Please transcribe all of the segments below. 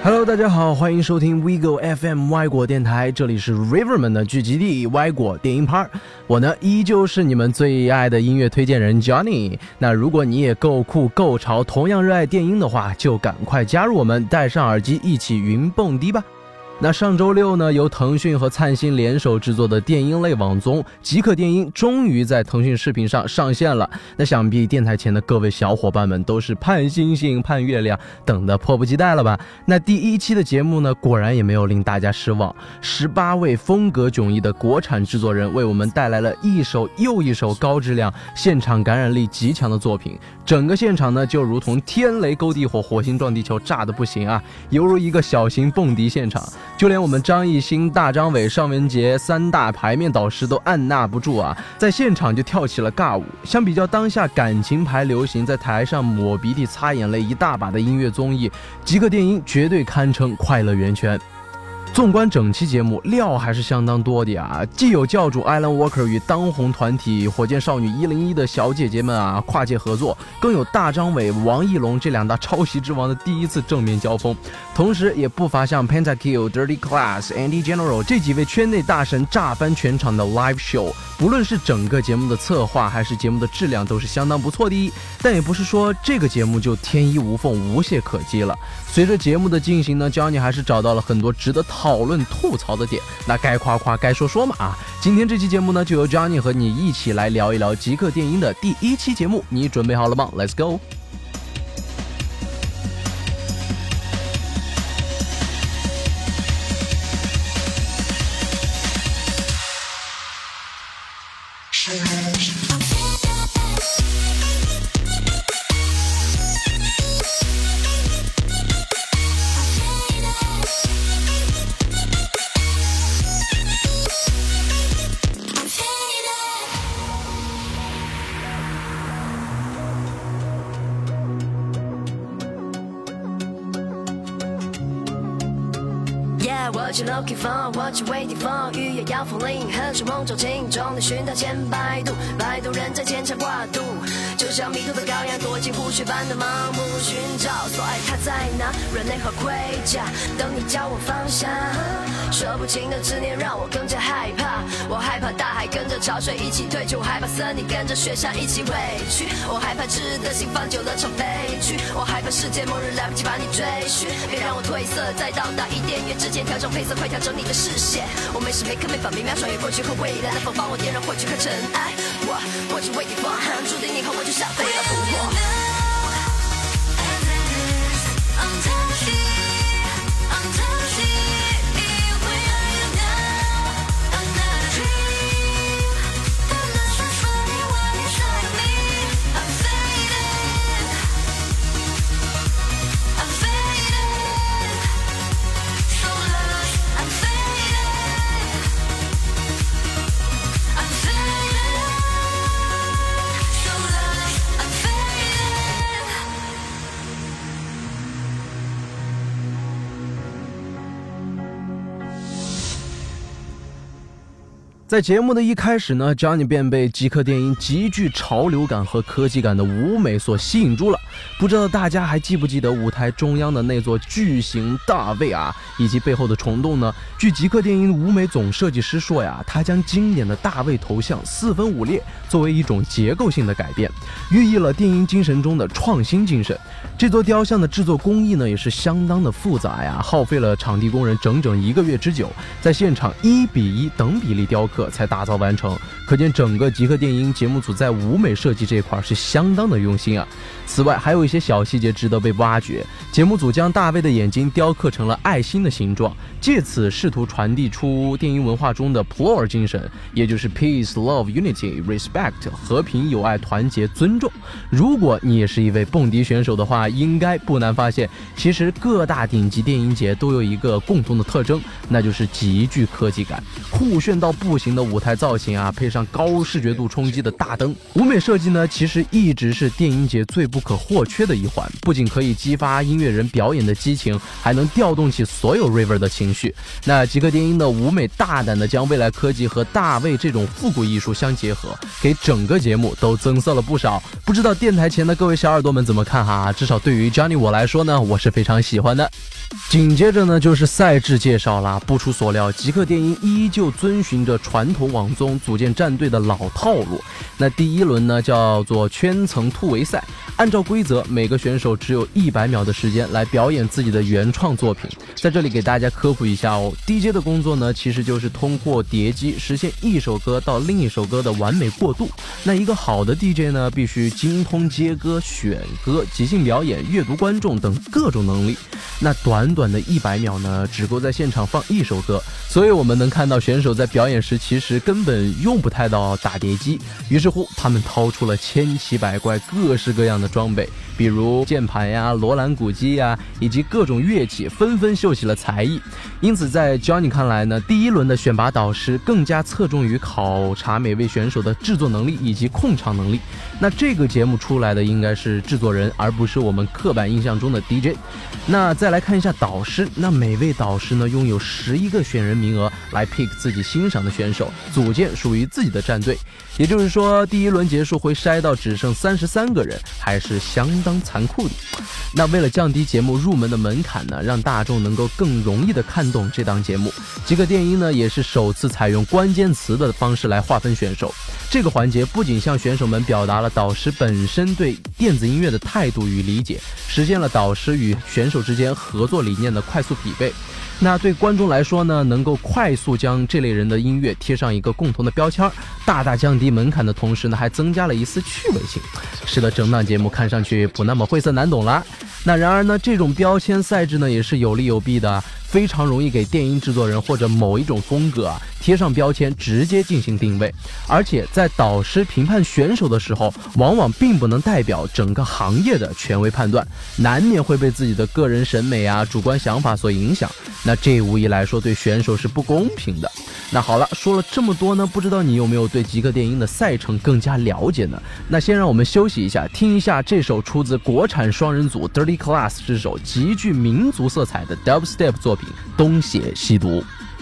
Hello， 大家好，欢迎收听 WeGo FM 歪果电台，这里是 River 们的聚集地歪果电音趴。我呢依旧是你们最爱的音乐推荐人 Johnny。那如果你也够酷够潮，同样热爱电音的话，就赶快加入我们，戴上耳机一起云蹦迪吧。那上周六呢，由腾讯和灿星联手制作的电音类网综《极客电音》终于在腾讯视频上上线了。那想必电台前的各位小伙伴们都是盼星星盼月亮，等得迫不及待了吧？那第一期的节目呢，果然也没有令大家失望。18位风格迥异的国产制作人为我们带来了一首又一首高质量、现场感染力极强的作品。整个现场呢，就如同天雷勾地火、火星撞地球，炸得不行啊，犹如一个小型蹦迪现场。就连我们张艺兴、大张伟、尚雯婕三大牌面导师都按捺不住啊，在现场就跳起了尬舞。相比较当下感情牌流行，在台上抹鼻涕擦眼泪一大把的音乐综艺，极客电音绝对堪称快乐源泉。纵观整期节目，料还是相当多的啊！既有教主 Alan Walker 与当红团体火箭少女101的小姐姐们啊跨界合作，更有大张伟、王艺龙这两大抄袭之王的第一次正面交锋。同时也不乏像 Pentakill、Dirty Class、Andy General 这几位圈内大神炸翻全场的 live show。不论是整个节目的策划还是节目的质量，都是相当不错的。但也不是说这个节目就天衣无缝、无懈可击了。随着节目的进行呢 ，Johnny 还是找到了很多值得讨论吐槽的点，那该夸夸该说说嘛啊！今天这期节目呢，就由 Johnny 和你一起来聊一聊极客电音的第一期节目，你准备好了吗 ？Let's go！ What you looking for? What you waiting for? 雨也要风铃，何时梦中情中的寻到千百度，摆渡人在前场挂渡，就像迷途的羔羊躲进湖水般的盲目寻找，所爱它在哪？软肋和盔甲，等你教我方向。说不清的执念让我更加害怕，我害怕大海跟着潮水一起退去，我害怕森林跟着雪山一起委屈，我害怕值得心放久了成悲剧，我害怕世界末日来不及把你追寻，别让我褪色，在到达伊甸园之前调整配色，快调整你的视线。我每时每刻没法明描，穿越过去和未来，能否帮我点燃或去看尘埃？我就 waiting for， 注定以后我就像飞蛾扑火。 在节目的一开始呢 ，Johnny 便被极客电音极具潮流感和科技感的舞美所吸引住了。不知道大家还记不记得舞台中央的那座巨型大卫啊，以及背后的虫洞呢？据极客电音舞美总设计师说呀，他将经典的大卫头像4分5裂作为一种结构性的改变，寓意了电音精神中的创新精神。这座雕像的制作工艺呢，也是相当的复杂呀，耗费了场地工人整整1个月之久，在现场1:1等比例雕刻才打造完成。可见整个极客电音节目组在舞美设计这块是相当的用心啊。此外还有一些小细节值得被挖掘，节目组将大卫的眼睛雕刻成了爱心的形状，借此试图传递出电音文化中的 PLOR 精神，也就是 Peace, Love, Unity, Respect 和平、友爱、团结、尊重。如果你也是一位蹦迪选手的话，应该不难发现，其实各大顶级电音节都有一个共同的特征，那就是极具科技感，酷炫到不行的舞台造型啊，配上高视觉度冲击的大灯。舞美设计呢，其实一直是电音节最不可或缺的一环，不仅可以激发音乐人表演的激情，还能调动起所有 River 的情绪。那极客电音的舞美大胆的将未来科技和大卫这种复古艺术相结合，给整个节目都增色了不少。不知道电台前的各位小耳朵们怎么看哈？至少对于 Johnny 我来说呢，我是非常喜欢的。 紧接着呢就是赛制介绍啦。不出所料，极客电音依旧遵循着传统网综组建战队的老套路。那第一轮呢叫做圈层突围赛，按照规则，每个选手只有100秒的时间来表演自己的原创作品。在这里给大家科普一下哦 ，DJ 的工作呢其实就是通过叠机实现一首歌到另一首歌的完美过渡。那一个好的 DJ 呢，必须精通接歌、选歌、即兴表演、阅读观众等各种能力。那短短的100秒呢，只够在现场放一首歌，所以我们能看到选手在表演时其实根本用不太到打碟机。于是乎，他们掏出了千奇百怪、各式各样的装备，比如键盘呀、罗兰鼓机呀，以及各种乐器，纷纷秀起了才艺。因此，在 Johnny 看来呢，第一轮的选拔导师更加侧重于考察每位选手的制作能力以及控场能力。那这个节目出来的应该是制作人，而不是我们刻板印象中的 DJ。那再来看一下导师，那每位导师呢拥有11个选人名额来 pick 自己欣赏的选手，组建属于自己的战队。也就是说，第一轮结束会筛到只剩33个人，还是相当残酷的。那为了降低节目入门的门槛呢，让大众能够更容易的看懂这档节目，极客电音呢也是首次采用关键词的方式来划分选手。这个环节不仅向选手们表达了导师本身对电子音乐的态度与理解，实现了导师与选手之间合作理念的快速匹配。那对观众来说呢，能够快速将这类人的音乐贴上一个共同的标签，大大降低门槛的同时呢，还增加了一丝趣味性，使得整档节目看上去不那么晦涩难懂啦。那然而呢，这种标签赛制呢也是有利有弊的，非常容易给电音制作人或者某一种风格贴上标签，直接进行定位。而且在导师评判选手的时候，往往并不能代表整个行业的权威判断，难免会被自己的个人审美主观想法所影响。那这无疑来说对选手是不公平的。那好了，说了这么多呢，不知道你有没有对极客电音的赛程更加了解呢？那先让我们休息一下，听一下这首出自国产双人组 Dirty Class 之首极具民族色彩的 Dubstep 作品《东邪西毒》。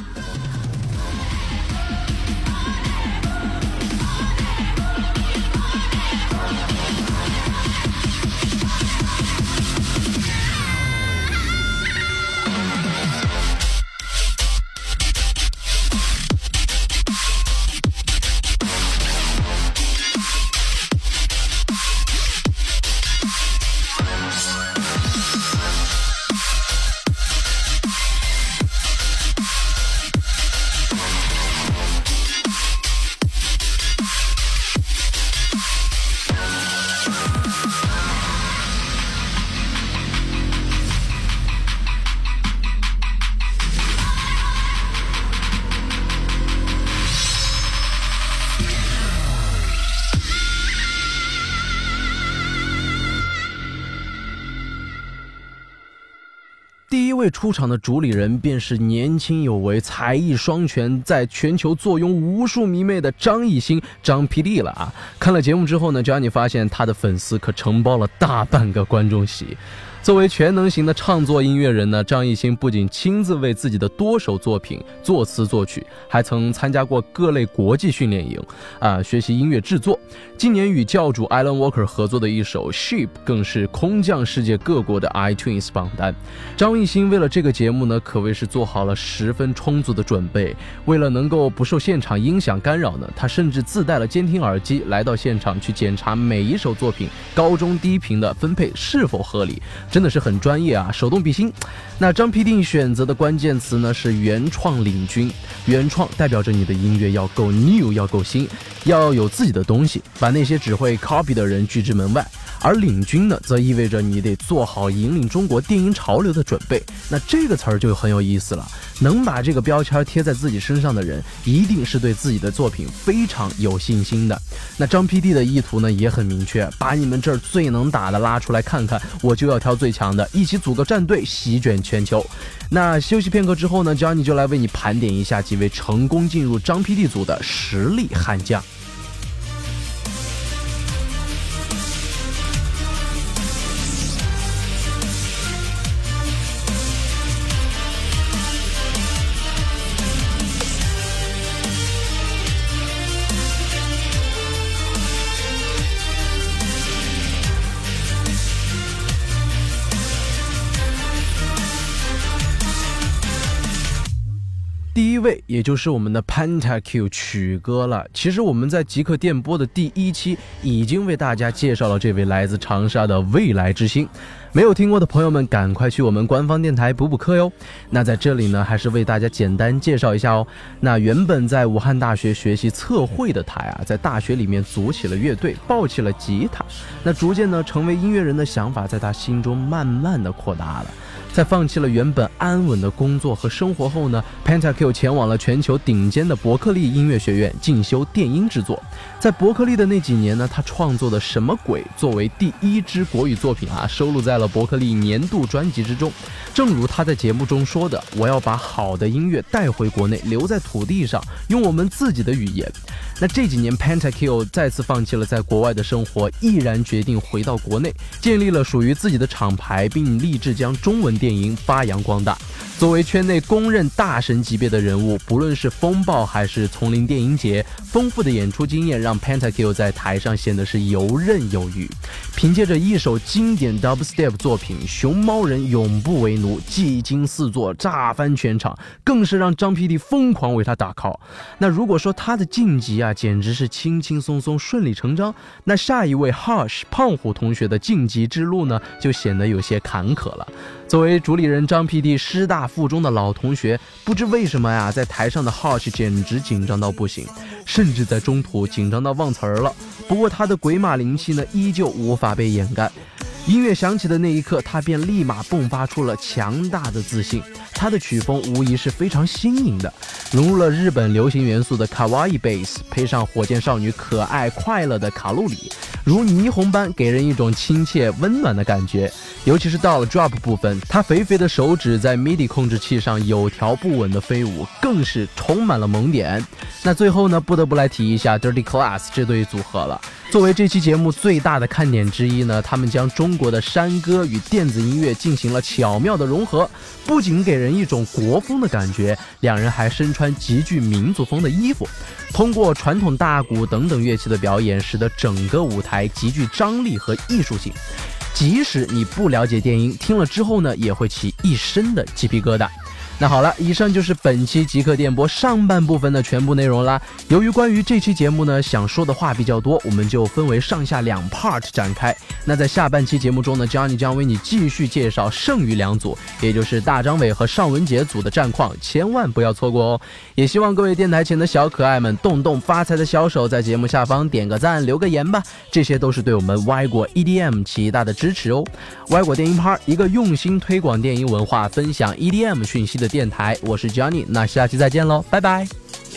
第一位出场的主理人便是年轻有为、才艺双全，在全球坐拥无数迷妹的张艺兴张 PD 了啊！看了节目之后呢，Johnny 发现他的粉丝可承包了大半个观众席。作为全能型的唱作音乐人呢，张艺兴不仅亲自为自己的多首作品作词作曲，还曾参加过各类国际训练营学习音乐制作。今年与教主 Alan Walker 合作的一首 Sheep 更是空降世界各国的 iTunes 榜单。张艺兴为了这个节目呢，可谓是做好了十分充足的准备。为了能够不受现场音响干扰呢，他甚至自带了监听耳机来到现场去检查每一首作品高中低频的分配是否合理，真的是很专业啊，手动比心。那张 PD 选择的关键词呢是原创领军。原创代表着你的音乐要够 new， 要够新，要有自己的东西，把那些只会 copy 的人拒之门外。而领军呢，则意味着你得做好引领中国电音潮流的准备。那这个词儿就很有意思了，能把这个标签贴在自己身上的人，一定是对自己的作品非常有信心的。那张 PD 的意图呢也很明确，把你们这儿最能打的拉出来看看，我就要挑最强的，一起组个战队，席卷全球。那休息片刻之后呢， Johnny 就来为你盘点一下几位成功进入张 PD 组的实力悍将。 第一位也就是我们的 Pentakill 曲哥了。其实我们在极客电波的第1期已经为大家介绍了这位来自长沙的未来之星，没有听过的朋友们赶快去我们官方电台补课哟。那在这里呢，还是为大家简单介绍一下哦。那原本在武汉大学学习测绘的他呀，在大学里面组起了乐队，抱起了吉他。那逐渐呢，成为音乐人的想法在他心中慢慢的扩大了。在放弃了原本安稳的工作和生活后呢 ，Pentakill 前往了全球顶尖的伯克利音乐学院进修电音制作。在伯克利的那几年呢，他创作的《什么鬼》作为第1支国语作品啊，收录在了伯克利年度专辑之中。正如他在节目中说的：“我要把好的音乐带回国内，留在土地上，用我们自己的语言。”那这几年 Pentakill 再次放弃了在国外的生活，毅然决定回到国内，建立了属于自己的厂牌，并立志将中文电音发扬光大。作为圈内公认大神级别的人物，不论是风暴还是丛林电音节，丰富的演出经验让 Pentakill 在台上显得是游刃有余。凭借着一首经典 dubstep 作品《熊猫人永不为奴》，技惊四座，炸翻全场，更是让张 PD 疯狂为他打 call。那如果说他的晋级啊，简直是轻轻松松顺理成章，那下一位 Hush 胖虎同学的晋级之路呢，就显得有些坎坷了。作为主理人张 PD 师大附中的老同学，不知为什么呀，在台上的 Hush 简直紧张到不行，甚至在中途紧张到忘词儿了。不过他的鬼马灵气呢，依旧无法被掩盖。音乐响起的那一刻，他便立马迸发出了强大的自信。他的曲风无疑是非常新颖的，融入了日本流行元素的卡哇伊 bass， 配上火箭少女可爱快乐的卡路里，如霓虹般给人一种亲切温暖的感觉。尤其是到了 drop 部分，他肥肥的手指在 MIDI 控制器上有条不紊的飞舞，更是充满了萌点。那最后呢，不得不来提一下 Dirty Class 这对组合了。作为这期节目最大的看点之一呢，他们将中国的山歌与电子音乐进行了巧妙的融合，不仅给人一种国风的感觉，两人还身穿极具民族风的衣服，通过传统大鼓等等乐器的表演，使得整个舞台极具张力和艺术性。即使你不了解电音，听了之后呢，也会起一身的鸡皮疙瘩。那好了，以上就是本期极客电波上半部分的全部内容啦。由于关于这期节目呢，想说的话比较多，我们就分为上下2 part 展开。那在下半期节目中呢 ，Johnny 将为你继续介绍剩余2组，也就是大张伟和尚雯婕组的战况，千万不要错过哦。也希望各位电台前的小可爱们动动发财的小手，在节目下方点个赞，留个言吧，这些都是对我们歪果 EDM 极大的支持哦。歪果电音趴，一个用心推广电音文化、分享 EDM 讯息的电台，我是 Johnny， 那下期再见喽，拜拜。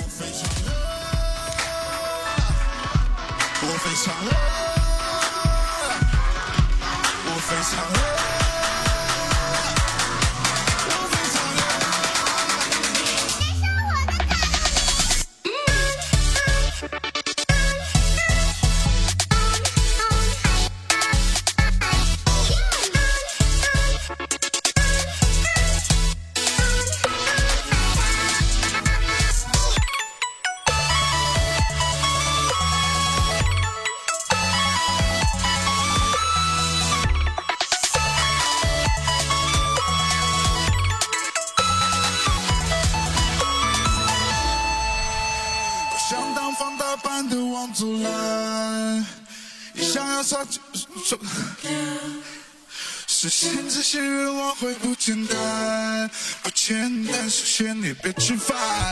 实现这些愿望会不简单，不简单，首先你别吃饭。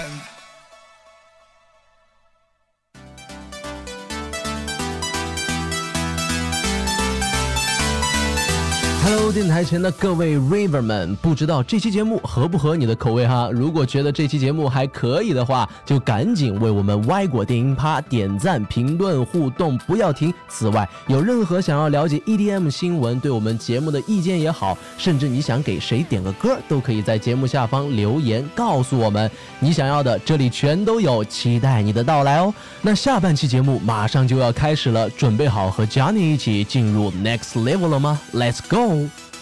Hello， 电台前的各位 Raver 们，不知道这期节目合不合你的口味哈？如果觉得这期节目还可以的话，就赶紧为我们歪果电音趴点赞、评论、互动，不要停。此外，有任何想要了解 EDM 新闻、对我们节目的意见也好，甚至你想给谁点个歌，都可以在节目下方留言告诉我们你想要的，这里全都有，期待你的到来哦。那下半期节目马上就要开始了，准备好和 Johnny 一起进入 Next Level 了吗？Let's go！